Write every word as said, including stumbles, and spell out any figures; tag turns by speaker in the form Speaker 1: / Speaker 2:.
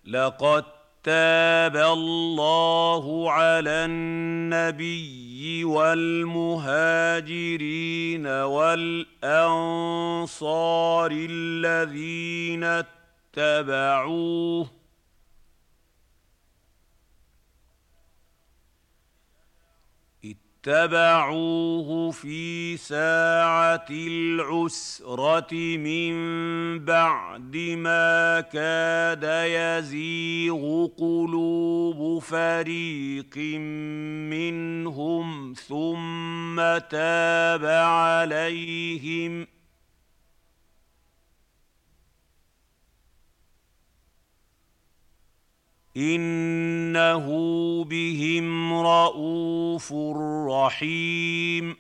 Speaker 1: لقد تاب الله على النبي والمهاجرين والأنصار الذين اتبعوه اتبعوه في ساعة العسرة من بعد ما كاد يزيغ قلوب فريق منهم ثم تاب عليهم إنه بهم رءوف رحيم